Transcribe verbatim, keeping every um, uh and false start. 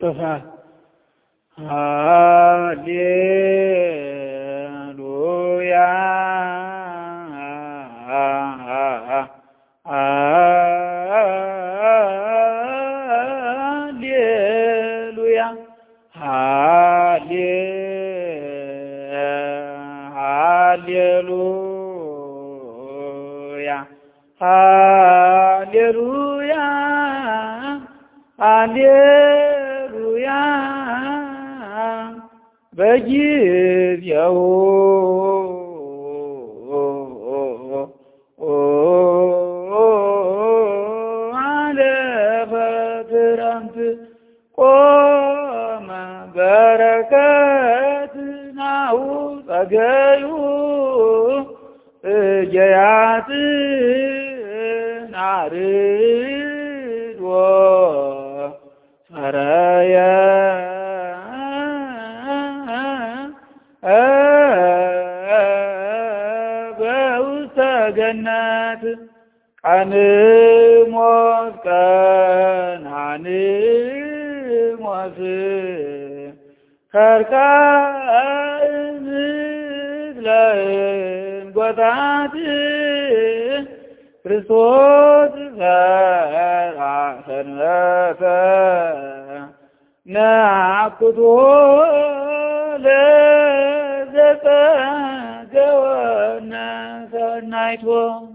ጥፋት ሃሌሉያ ሃሌሉያ ሃሌ ሃሌሉያ ሃሌሉያ ሃሌሉያ በጊዜው አለፈ ክረምት ቆመ በረከት ናሁ ጸገዩ እጀያትን አርዶ ሰረየ በውስተ ገነት ቀንሞት ቀናንሞት ከርካይ ምስለ እንጐታት ክርስቶስ ሠርዐ ሰንበተ ነአኩቶ ለዘጸገወነ ሰናይቶ